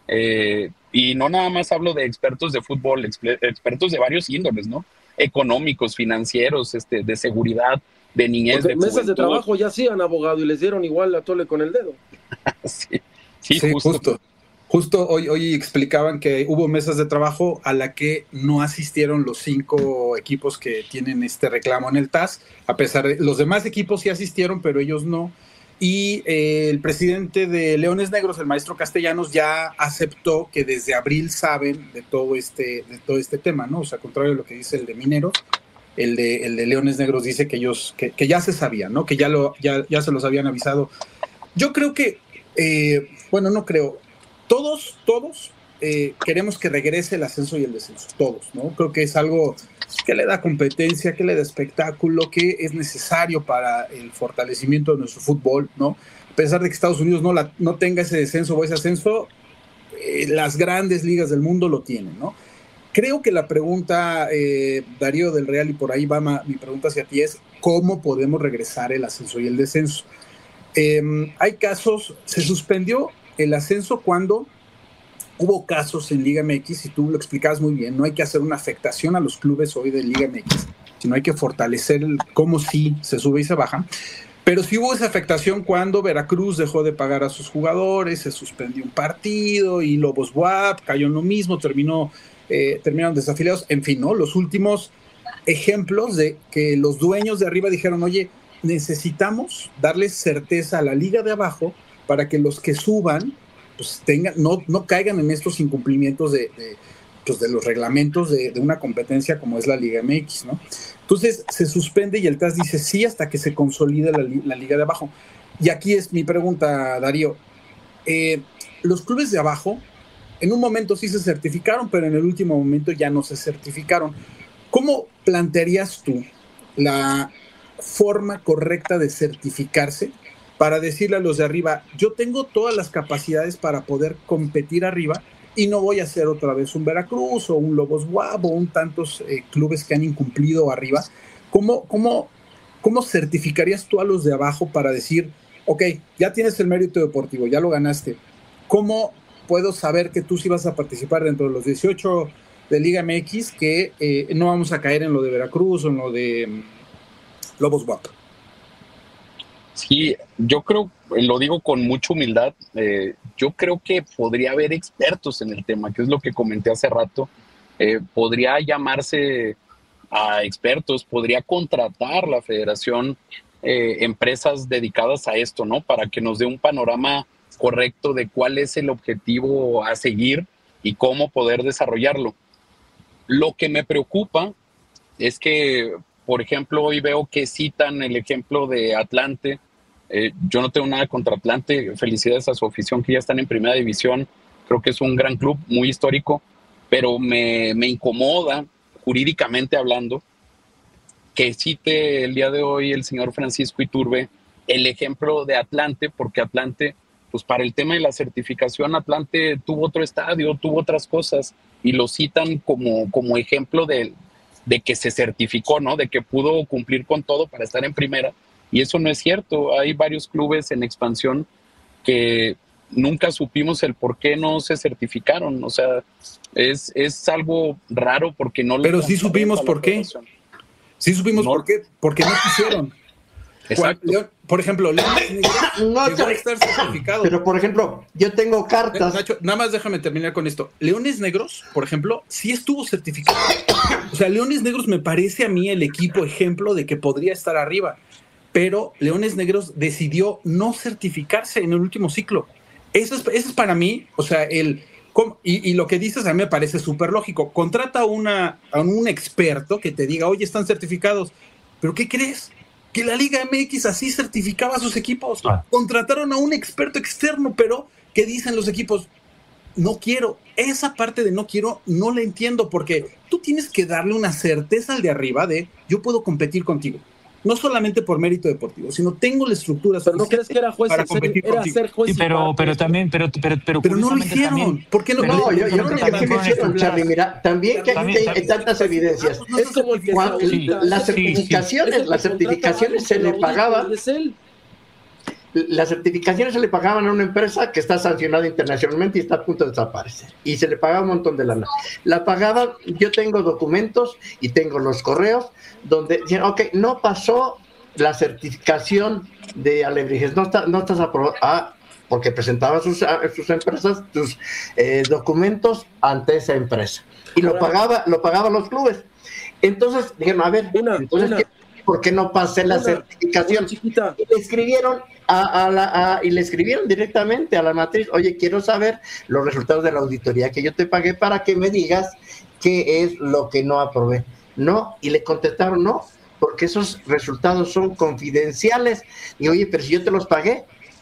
eh, y no nada más hablo de expertos de fútbol, exper- expertos de varios índoles, ¿no? Económicos, financieros, este, de seguridad, de niñez, porque de mesas juventud. de trabajo ya hacían, abogado, y les dieron igual a tole con el dedo. sí, sí, sí, justo. justo. Justo hoy, hoy explicaban que hubo mesas de trabajo a la que no asistieron los cinco equipos que tienen este reclamo en el T A S, a pesar de los demás equipos sí asistieron, pero ellos no. Y eh, el presidente de Leones Negros, el maestro Castellanos, ya aceptó que desde abril saben de todo este, de todo este tema, ¿no? O sea, contrario a lo que dice el de Mineros, el de, el de Leones Negros dice que ellos, que, que ya se sabía, ¿no? Que ya, lo, ya, ya se los habían avisado. Yo creo que, eh, bueno, no creo, todos, todos eh, queremos que regrese el ascenso y el descenso, todos, ¿no? Creo que es algo que le da competencia, que le da espectáculo, que es necesario para el fortalecimiento de nuestro fútbol, ¿no? A pesar de que Estados Unidos no, la, no tenga ese descenso o ese ascenso, eh, las grandes ligas del mundo lo tienen, ¿no? Creo que la pregunta, eh, Darío del Real, y por ahí va ma, mi pregunta hacia ti, es ¿cómo podemos regresar el ascenso y el descenso? Eh, hay casos, se suspendió el ascenso cuando hubo casos en Liga M X, y tú lo explicabas muy bien, no hay que hacer una afectación a los clubes hoy de Liga M X, sino hay que fortalecer el, cómo sí se sube y se baja. Pero sí hubo esa afectación cuando Veracruz dejó de pagar a sus jugadores, se suspendió un partido y Lobos W A P cayó en lo mismo, terminó, eh, terminaron desafiliados. En fin, ¿no? Los últimos ejemplos de que los dueños de arriba dijeron, oye, necesitamos darles certeza a la liga de abajo para que los que suban pues tengan, no, no caigan en estos incumplimientos de, de, pues de los reglamentos de, de una competencia como es la Liga M X, ¿no? Entonces se suspende y el T A S dice sí hasta que se consolide la, la liga de abajo. Y aquí es mi pregunta, Darío. Eh, los clubes de abajo en un momento sí se certificaron, pero en el último momento ya no se certificaron. ¿Cómo plantearías tú la forma correcta de certificarse para decirle a los de arriba, yo tengo todas las capacidades para poder competir arriba y no voy a ser otra vez un Veracruz o un Lobos W A P o un tantos eh, clubes que han incumplido arriba? ¿Cómo, cómo, ¿Cómo certificarías tú a los de abajo para decir, ok, ya tienes el mérito deportivo, ya lo ganaste? ¿Cómo puedo saber que tú sí vas a participar dentro de los dieciocho de Liga M X, que eh, no vamos a caer en lo de Veracruz o en lo de um, Lobos W A P? Sí, yo creo, lo digo con mucha humildad, eh, yo creo que podría haber expertos en el tema, que es lo que comenté hace rato. Eh, podría llamarse a expertos, podría contratar la federación eh, empresas dedicadas a esto, ¿no? Para que nos dé un panorama correcto de cuál es el objetivo a seguir y cómo poder desarrollarlo. Lo que me preocupa es que, por ejemplo, hoy veo que citan el ejemplo de Atlante. Eh, yo no tengo nada contra Atlante, felicidades a su afición que ya están en primera división, creo que es un gran club, muy histórico, pero me, me incomoda, jurídicamente hablando, que cite el día de hoy el señor Francisco Iturbe el ejemplo de Atlante, porque Atlante, pues para el tema de la certificación, Atlante tuvo otro estadio, tuvo otras cosas, y lo citan como, como ejemplo de, de que se certificó, ¿no? De que pudo cumplir con todo para estar en primera. Y eso no es cierto. Hay varios clubes en expansión que nunca supimos el por qué no se certificaron. O sea, es, es algo raro porque no... Pero sí supimos por qué. Sí supimos no. por qué. Porque no quisieron. Exacto. León, por ejemplo, Leones Negros no, llegó a estar certificado. Pero, por ejemplo, yo tengo cartas. Nacho, nada más déjame terminar con esto. Leones Negros, por ejemplo, sí estuvo certificado. O sea, Leones Negros me parece a mí el equipo ejemplo de que podría estar arriba. Pero Leones Negros decidió no certificarse en el último ciclo. Eso es, eso es para mí, o sea, el... Y, y lo que dices a mí me parece súper lógico. Contrata una, a un experto que te diga, oye, están certificados. ¿Pero qué crees? Que la Liga M X así certificaba a sus equipos. Ah. Contrataron a un experto externo, pero ¿qué dicen los equipos? No quiero. Esa parte de no quiero no la entiendo, porque tú tienes que darle una certeza al de arriba de yo puedo competir contigo. No solamente por mérito deportivo, sino tengo la estructura. Pero no crees que era juez, para competir era ser juez. Sí, pero, pero también, pero, pero, pero, pero no lo hicieron. También, ¿Por qué no? No, yo, yo creo que sí lo hicieron, Charlie. Mira, también que hay, hay tantas evidencias. Es como el que sí, las certificaciones, sí, sí. las certificaciones se le pagaban. Las certificaciones se le pagaban a una empresa que está sancionada internacionalmente y está a punto de desaparecer. Y se le pagaba un montón de lana. La pagaban, yo tengo documentos y tengo los correos donde dicen, ok, no pasó la certificación de Alebrijes, no, está, no estás aprobado, ah, porque presentaba sus, sus empresas, sus eh, documentos ante esa empresa. Y lo pagaba, lo pagaban los clubes. Entonces, dijeron, a ver, una, entonces, una. ¿por qué no pasé la una, certificación? Una y le escribieron a, a la, a, y le escribieron directamente a la matriz, oye, quiero saber los resultados de la auditoría que yo te pagué para que me digas qué es lo que no aprobé. No, y le contestaron no, porque esos resultados son confidenciales. Y oye, pero si yo te los pagué,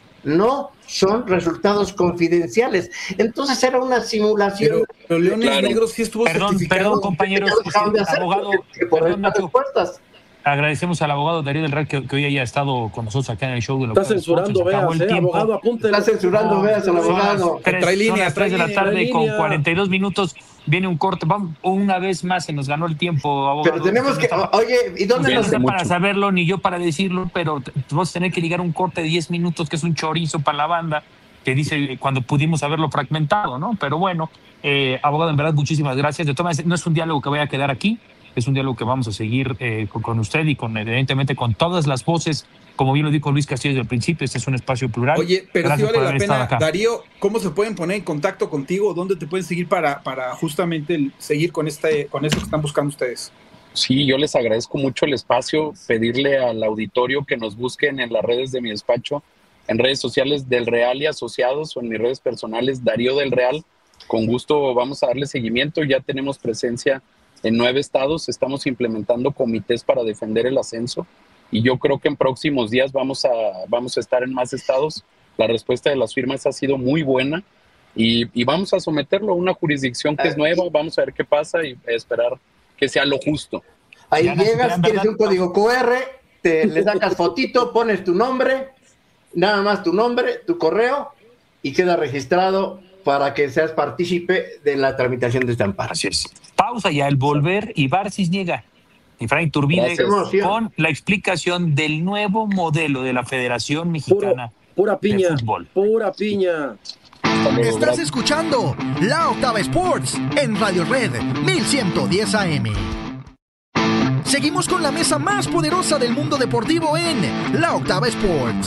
no, son resultados confidenciales. Entonces era una simulación. Pero, pero Leones claro. Negros sí estuvo perdón, certificado. Perdón, compañeros, este, abogado, perdón, Nacho, agradecemos al abogado Darío del Real que, que hoy haya estado con nosotros acá en el show de la Está censurando, veas, eh, abogado, apúntele. Está censurando, veas, al abogado. Trae línea, tres de la tarde con cuarenta y dos minutos. Viene un corte. Vamos, una vez más se nos ganó el tiempo, abogado. Pero tenemos que, oye, ¿y dónde nos no para saberlo ni yo para decirlo, pero vamos a tener que ligar un corte de diez minutos que es un chorizo para la banda que dice cuando pudimos haberlo fragmentado, ¿no? Pero bueno, eh, abogado, en verdad, muchísimas gracias. De todas maneras, no es un diálogo que vaya a quedar aquí. Es un diálogo que vamos a seguir eh, con, con usted y con, evidentemente, con todas las voces. Como bien lo dijo Luis Castillo desde el principio, este es un espacio plural. Oye, pero sí vale la pena, Darío, ¿cómo se pueden poner en contacto contigo? ¿Dónde te pueden seguir para, para justamente seguir con, este, con eso que están buscando ustedes? Sí, yo les agradezco mucho el espacio, pedirle al auditorio que nos busquen en las redes de mi despacho, en redes sociales del Real y Asociados o en mis redes personales, Darío del Real. Con gusto vamos a darle seguimiento, ya tenemos presencia en nueve estados, estamos implementando comités para defender el ascenso y yo creo que en próximos días vamos a, vamos a estar en más estados. La respuesta de las firmas ha sido muy buena y, y vamos a someterlo a una jurisdicción que es nueva, vamos a ver qué pasa y esperar que sea lo justo. Ahí llegas, tienes un código cu erre, te le sacas fotito, pones tu nombre, nada más tu nombre, tu correo, y queda registrado para que seas partícipe de la tramitación de este amparo. Así es. Pausa ya, el volver y Ibar Cisniega y Frank Turbide con la explicación del nuevo modelo de la Federación Mexicana pura, pura piña, de Fútbol. Pura piña. Estás escuchando La Octava Sports en Radio Red mil ciento diez A M. Seguimos con la mesa más poderosa del mundo deportivo en La Octava Sports.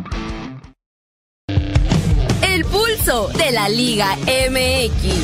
El pulso de la Liga M X.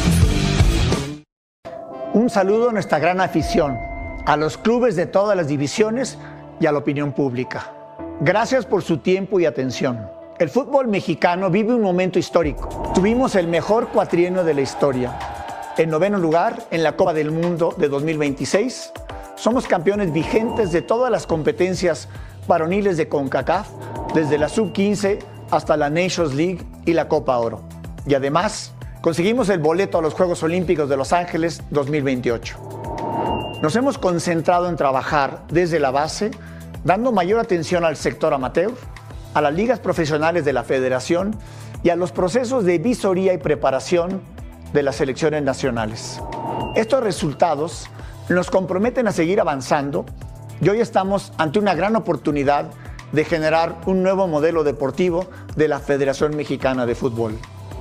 Un saludo a nuestra gran afición, a los clubes de todas las divisiones y a la opinión pública. Gracias por su tiempo y atención. El fútbol mexicano vive un momento histórico. Tuvimos el mejor cuatrienio de la historia. En noveno lugar, en la Copa del Mundo de dos mil veintiséis, somos campeones vigentes de todas las competencias varoniles de CONCACAF, desde la sub quince hasta la Nations League y la Copa Oro. Y además, conseguimos el boleto a los Juegos Olímpicos de Los Ángeles dos mil veintiocho. Nos hemos concentrado en trabajar desde la base, dando mayor atención al sector amateur, a las ligas profesionales de la federación y a los procesos de visoría y preparación de las selecciones nacionales. Estos resultados nos comprometen a seguir avanzando y hoy estamos ante una gran oportunidad de generar un nuevo modelo deportivo de la Federación Mexicana de Fútbol.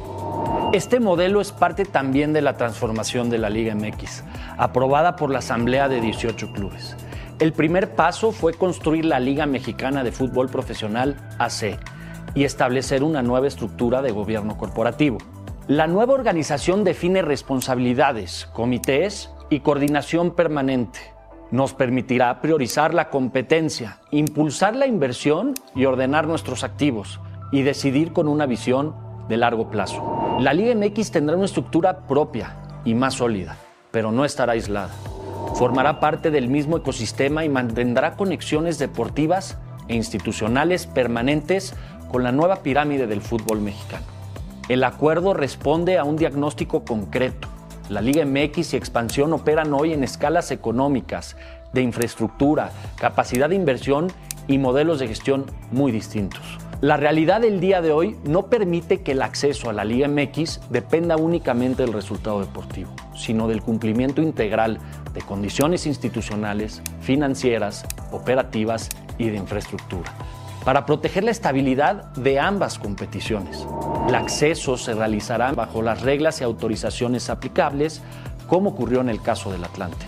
Este modelo es parte también de la transformación de la Liga M X, aprobada por la Asamblea de dieciocho clubes. El primer paso fue construir la Liga Mexicana de Fútbol Profesional A C y establecer una nueva estructura de gobierno corporativo. La nueva organización define responsabilidades, comités y coordinación permanente. Nos permitirá priorizar la competencia, impulsar la inversión y ordenar nuestros activos y decidir con una visión de largo plazo. La Liga M X tendrá una estructura propia y más sólida, pero no estará aislada. Formará parte del mismo ecosistema y mantendrá conexiones deportivas e institucionales permanentes con la nueva pirámide del fútbol mexicano. El acuerdo responde a un diagnóstico concreto. La Liga M X y Expansión operan hoy en escalas económicas, de infraestructura, capacidad de inversión y modelos de gestión muy distintos. La realidad del día de hoy no permite que el acceso a la Liga M X dependa únicamente del resultado deportivo, sino del cumplimiento integral de condiciones institucionales, financieras, operativas y de infraestructura, para proteger la estabilidad de ambas competiciones. El acceso se realizará bajo las reglas y autorizaciones aplicables, como ocurrió en el caso del Atlante.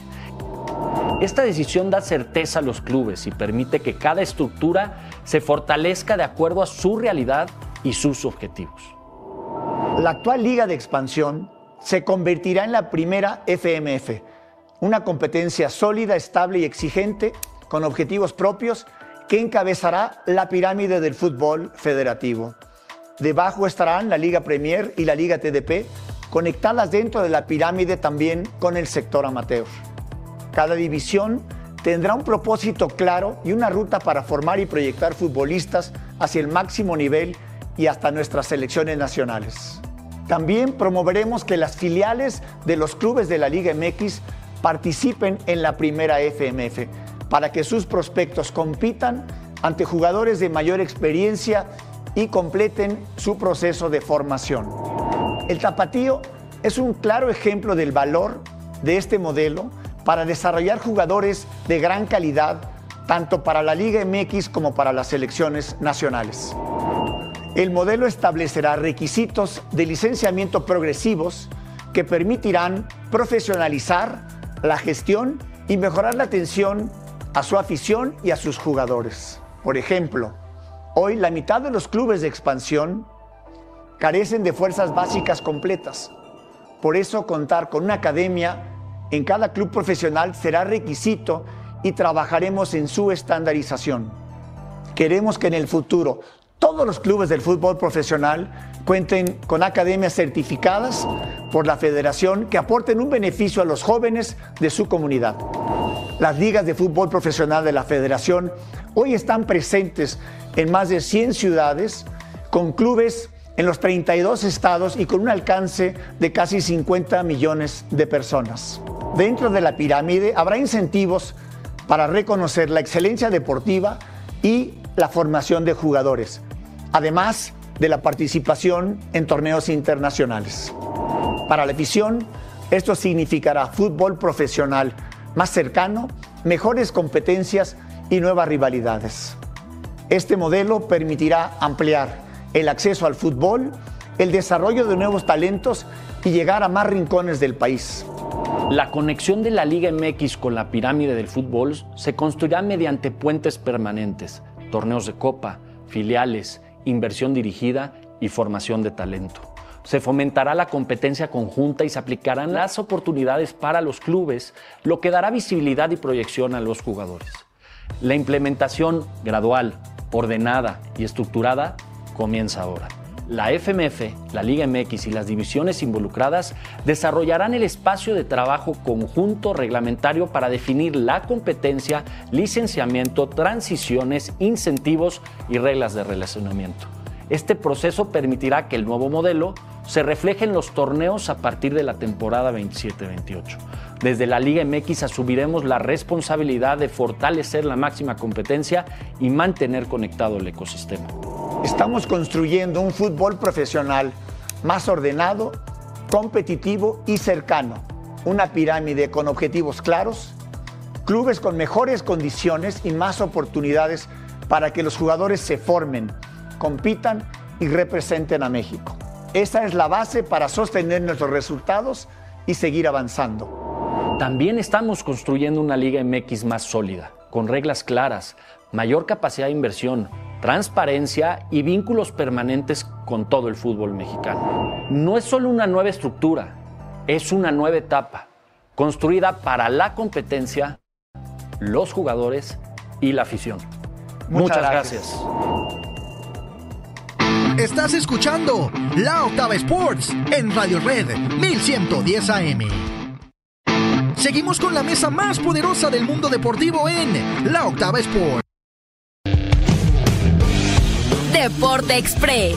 Esta decisión da certeza a los clubes y permite que cada estructura se fortalezca de acuerdo a su realidad y sus objetivos. La actual Liga de Expansión se convertirá en la primera F M F, una competencia sólida, estable y exigente, con objetivos propios, que encabezará la pirámide del fútbol federativo. Debajo estarán la Liga Premier y la Liga T D P, conectadas dentro de la pirámide también con el sector amateur. Cada división tendrá un propósito claro y una ruta para formar y proyectar futbolistas hacia el máximo nivel y hasta nuestras selecciones nacionales. También promoveremos que las filiales de los clubes de la Liga M X participen en la primera F M F, para que sus prospectos compitan ante jugadores de mayor experiencia y completen su proceso de formación. El Tapatío es un claro ejemplo del valor de este modelo para desarrollar jugadores de gran calidad, tanto para la Liga M X como para las selecciones nacionales. El modelo establecerá requisitos de licenciamiento progresivos que permitirán profesionalizar la gestión y mejorar la atención a su afición y a sus jugadores. Por ejemplo, hoy la mitad de los clubes de expansión carecen de fuerzas básicas completas. Por eso, contar con una academia en cada club profesional será requisito y trabajaremos en su estandarización. Queremos que en el futuro todos los clubes del fútbol profesional cuenten con academias certificadas por la federación que aporten un beneficio a los jóvenes de su comunidad. Las ligas de fútbol profesional de la federación hoy están presentes en más de cien ciudades con clubes en los treinta y dos estados y con un alcance de casi cincuenta millones de personas. Dentro de la pirámide habrá incentivos para reconocer la excelencia deportiva y la formación de jugadores, además de la participación en torneos internacionales. Para la afición, esto significará fútbol profesional más cercano, mejores competencias y nuevas rivalidades. Este modelo permitirá ampliar el acceso al fútbol, el desarrollo de nuevos talentos y llegar a más rincones del país. La conexión de la Liga M X con la pirámide del fútbol se construirá mediante puentes permanentes, torneos de copa, filiales, inversión dirigida y formación de talento. Se fomentará la competencia conjunta y se aplicarán las oportunidades para los clubes, lo que dará visibilidad y proyección a los jugadores. La implementación gradual, ordenada y estructurada comienza ahora. La F M F, la Liga M X y las divisiones involucradas desarrollarán el espacio de trabajo conjunto reglamentario para definir la competencia, licenciamiento, transiciones, incentivos y reglas de relacionamiento. Este proceso permitirá que el nuevo modelo se refleje en los torneos a partir de la temporada veintisiete veintiocho. Desde la Liga M X asumiremos la responsabilidad de fortalecer la máxima competencia y mantener conectado el ecosistema. Estamos construyendo un fútbol profesional más ordenado, competitivo y cercano. Una pirámide con objetivos claros, clubes con mejores condiciones y más oportunidades para que los jugadores se formen, compitan y representen a México. Esa es la base para sostener nuestros resultados y seguir avanzando. También estamos construyendo una Liga M X más sólida, con reglas claras, mayor capacidad de inversión, transparencia y vínculos permanentes con todo el fútbol mexicano. No es solo una nueva estructura, es una nueva etapa, construida para la competencia, los jugadores y la afición. Muchas, Muchas gracias. gracias. Estás escuchando La Octava Sports en Radio Red mil ciento diez A M. Seguimos con la mesa más poderosa del mundo deportivo en La Octava Sports. Deporte Express.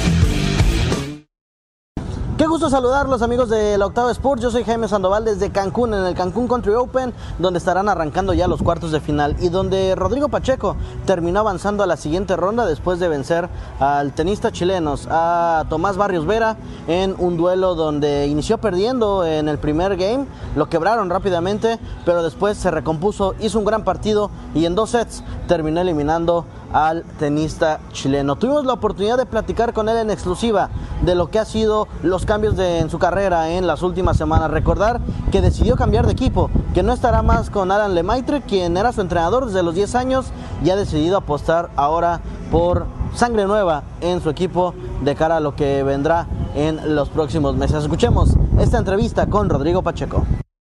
Qué gusto saludarlos, amigos de la Octava Sports. Yo soy Jaime Sandoval desde Cancún, en el Cancún Country Open, donde estarán arrancando ya los cuartos de final y donde Rodrigo Pacheco terminó avanzando a la siguiente ronda después de vencer al tenista chileno, a Tomás Barrios Vera, en un duelo donde inició perdiendo en el primer game, lo quebraron rápidamente, pero después se recompuso, hizo un gran partido y en dos sets terminó eliminando al tenista chileno. Tuvimos la oportunidad de platicar con él en exclusiva de lo que ha sido los cambios de, en su carrera en las últimas semanas. Recordar que decidió cambiar de equipo, que no estará más con Alan Lemaitre, quien era su entrenador desde los diez años, y ha decidido apostar ahora por sangre nueva en su equipo de cara a lo que vendrá en los próximos meses. Escuchemos esta entrevista con Rodrigo Pacheco.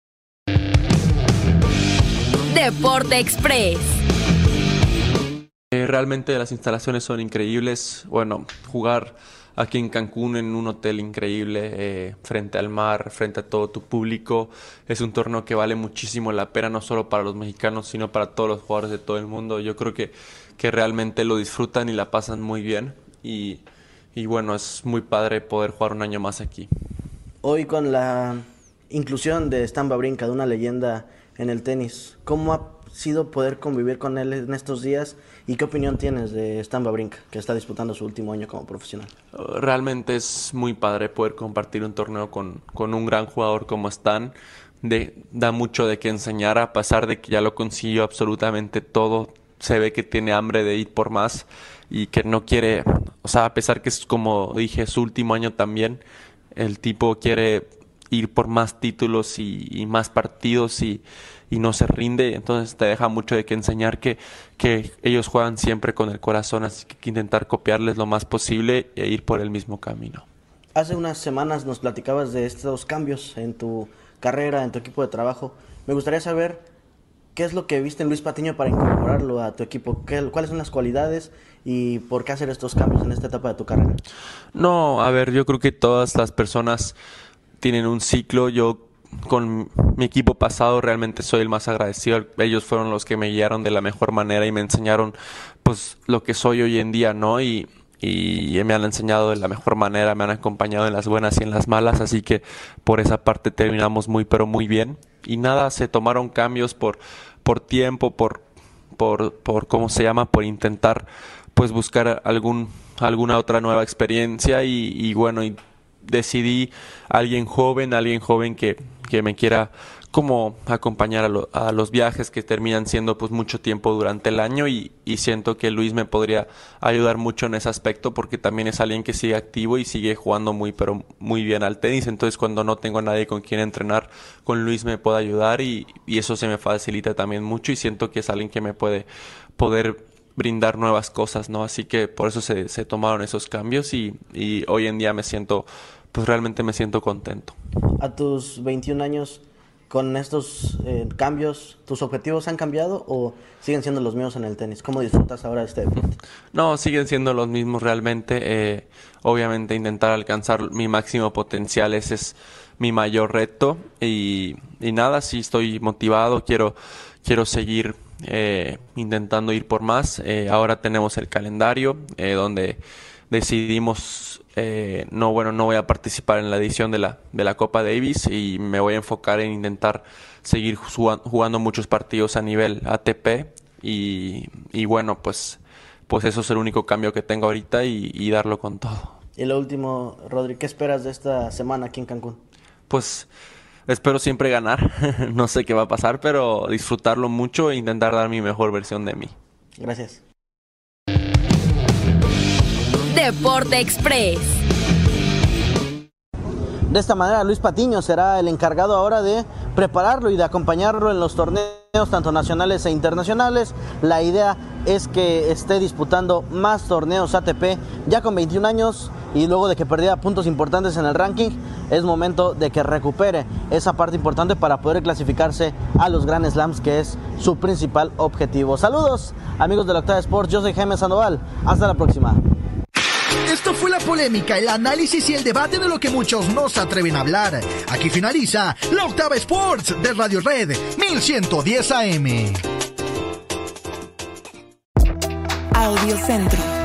Deporte Express. Eh, realmente las instalaciones son increíbles. Bueno, jugar aquí en Cancún en un hotel increíble, eh, frente al mar, frente a todo tu público, es un torneo que vale muchísimo la pena, no solo para los mexicanos, sino para todos los jugadores de todo el mundo. Yo creo que, que realmente lo disfrutan y la pasan muy bien. Y, y bueno, es muy padre poder jugar un año más aquí. Hoy con la inclusión de Stan Wawrinka, de una leyenda en el tenis, ¿cómo ha sido poder convivir con él en estos días? ¿Y qué opinión tienes de Stan Wawrinka, que está disputando su último año como profesional? Realmente es muy padre poder compartir un torneo con, con un gran jugador como Stan. De, da mucho de qué enseñar, a pesar de que ya lo consiguió absolutamente todo. Se ve que tiene hambre de ir por más y que no quiere, o sea, a pesar que es, como dije, su último año también, el tipo quiere ir por más títulos y, y más partidos y, y no se rinde. Entonces te deja mucho de que enseñar que, que ellos juegan siempre con el corazón, así que hay que intentar copiarles lo más posible e ir por el mismo camino. Hace unas semanas nos platicabas de estos cambios en tu carrera, en tu equipo de trabajo. Me gustaría saber qué es lo que viste en Luis Patiño para incorporarlo a tu equipo. ¿Qué, cuáles son las cualidades y por qué hacer estos cambios en esta etapa de tu carrera? No, a ver, yo creo que todas las personas tienen un ciclo. Yo con mi equipo pasado realmente soy el más agradecido. Ellos fueron los que me guiaron de la mejor manera y me enseñaron pues lo que soy hoy en día, ¿no? Y, y me han enseñado de la mejor manera, me han acompañado en las buenas y en las malas, así que por esa parte terminamos muy pero muy bien. Y nada, se tomaron cambios por, por tiempo, por, por, por cómo se llama, por intentar pues buscar algún, alguna otra nueva experiencia y, y bueno, y decidí alguien joven, alguien joven que, que me quiera como acompañar a, lo, a los viajes que terminan siendo pues mucho tiempo durante el año y, y siento que Luis me podría ayudar mucho en ese aspecto porque también es alguien que sigue activo y sigue jugando muy pero muy bien al tenis, entonces cuando no tengo a nadie con quien entrenar, con Luis me puede ayudar y, y eso se me facilita también mucho y siento que es alguien que me puede poder brindar nuevas cosas, ¿no? Así que por eso se, se tomaron esos cambios y, y hoy en día me siento, pues realmente me siento contento. A tus veintiún años, con estos eh, cambios, ¿tus objetivos han cambiado o siguen siendo los mismos en el tenis? ¿Cómo disfrutas ahora de este deporte? No, siguen siendo los mismos realmente. Eh, obviamente intentar alcanzar mi máximo potencial, ese es mi mayor reto. Y, y nada, sí estoy motivado, quiero, quiero seguir eh, intentando ir por más. Eh, ahora tenemos el calendario eh, donde decidimos... Eh, no, bueno, no voy a participar en la edición de la, de la Copa Davis y me voy a enfocar en intentar seguir jugando muchos partidos a nivel A T P y, y bueno, pues, pues eso es el único cambio que tengo ahorita y, y darlo con todo. Y lo último, Rodri, ¿qué esperas de esta semana aquí en Cancún? Pues espero siempre ganar, no sé qué va a pasar, pero disfrutarlo mucho e intentar dar mi mejor versión de mí. Gracias. Deporte Express. De esta manera, Luis Patiño será el encargado ahora de prepararlo y de acompañarlo en los torneos tanto nacionales e internacionales. La idea es que esté disputando más torneos A T P ya con veintiún años y luego de que perdiera puntos importantes en el ranking, es momento de que recupere esa parte importante para poder clasificarse a los Grand Slams, que es su principal objetivo. Saludos, amigos de la Octava Sports, yo soy Jaime Sandoval. Hasta la próxima. Esto fue la polémica, el análisis y el debate de lo que muchos no se atreven a hablar. Aquí finaliza la Octava Sports de Radio Red mil ciento diez A M. Audio Centro.